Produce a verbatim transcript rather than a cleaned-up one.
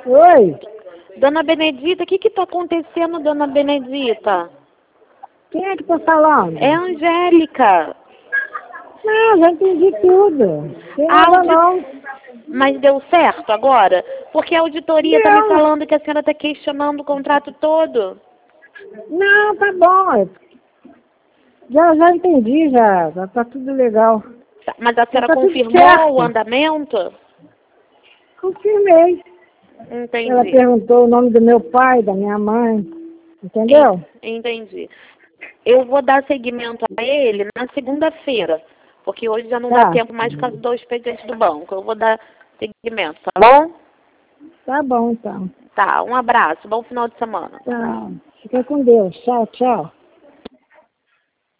Oi? Dona Benedita, o que que tá acontecendo, Dona Benedita? Quem é que tá falando? É a Angélica. Não, já entendi tudo. Tem A nada audi- não. Mas deu certo agora? Porque a auditoria tá me Não. falando que a senhora tá questionando o contrato todo. Não, tá bom. Já, já entendi, já. Já tá tudo legal. Tá, mas a Já senhora tá tudo confirmou certo. o andamento? Confirmei. Ela Entendi. perguntou o nome do meu pai, da minha mãe. Entendeu? En- Entendi. Eu vou dar seguimento a ele na segunda-feira, porque hoje já não dá Tá. tempo mais por causa do expediente do banco. Eu vou dar seguimento, tá bom? Tá bom, então. Tá, um abraço, bom final de semana. Tá. Fica com Deus. Tchau, tchau.